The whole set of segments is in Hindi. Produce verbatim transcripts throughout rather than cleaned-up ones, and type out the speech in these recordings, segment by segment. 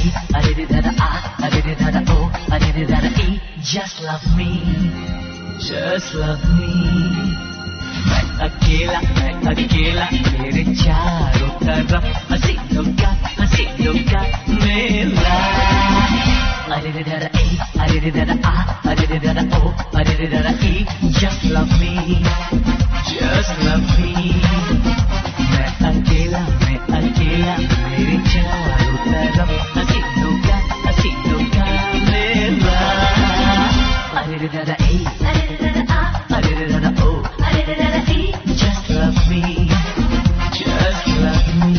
E, I did it at I, I did it at O, I did it at E. Just love me, just love me. मैं अकेला, मैं अकेला, मेरे चारों तरफ हसीनों का, हसीनों का मेला. I did it at E, I did it at I, I did it at O, I did it at E. Just love me, just love me. मैं अकेला, मैं अकेला, मेरे चारों तरफ हसीनों का, हसीनों का मेला. I did it at E, I did it at I, I did it at O, I did it at E. Just love me, just love me.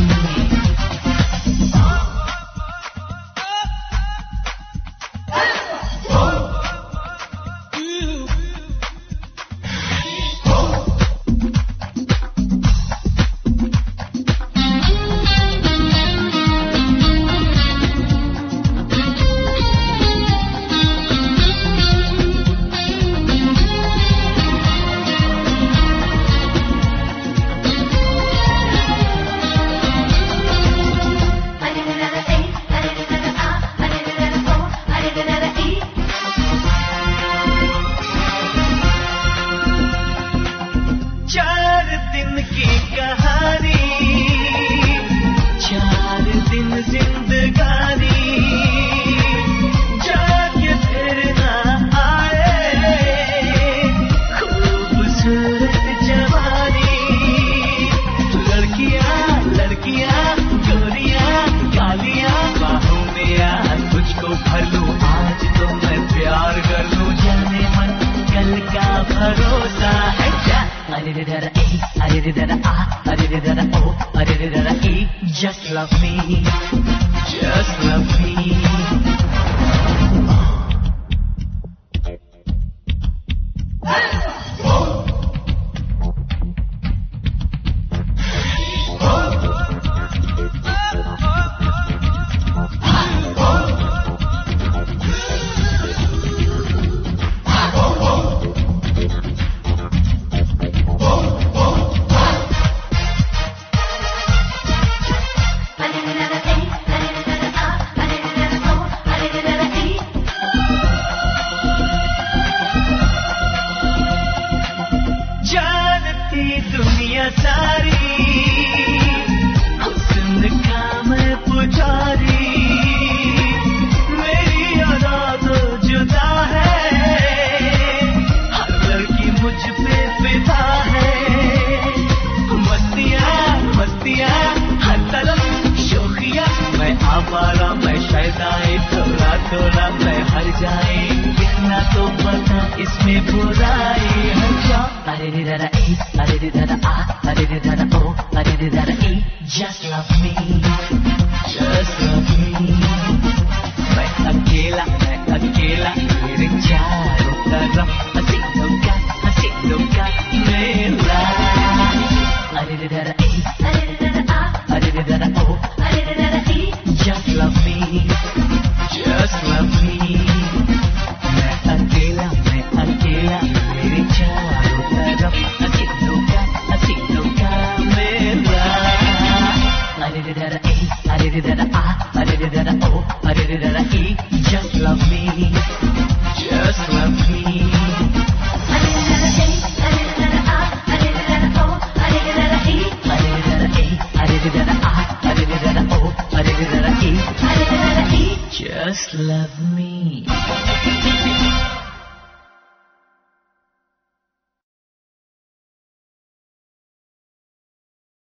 I did it at a E, I did it at a I, I did it at a O, I did it at a E. Just love me, just love me. दुनिया सारी हुस्न का मैं पुजारी, मेरी अदा तो जुदा है, हर लड़की मुझ पे फिदा है. मस्तियाँ मस्तियाँ हर तरफ शोखियाँ, मैं आवारा मैं शैतान, थोड़ा थोड़ा मैं हर जाए, कितना तो पता इसमें बुराई है क्या. I did it at a E, I did it at a I, I did it at a O, I did it at a E. Just love me, just love me. मैं अकेला, मैं अकेला, मेरे चारों तरफ हसीनों का, हसीनों का मेला. I did it at a E, I did it at a I, I did it at a O, I did it at a E. Just love me, just love me. मैं अकेला, मैं अकेला, मेरे चारों तरफ हसीनों का, हसीनों का मेला. I did it at a E, I did it at a I, I did it at a O, I did it at a E. Just love me, just love me. I did it at a E, I did it at a I, I did it at a O, I did it at a E. I did it at a E, I did it at a I, I did it at a O, I did it at a E. I did it at a E. Just love me.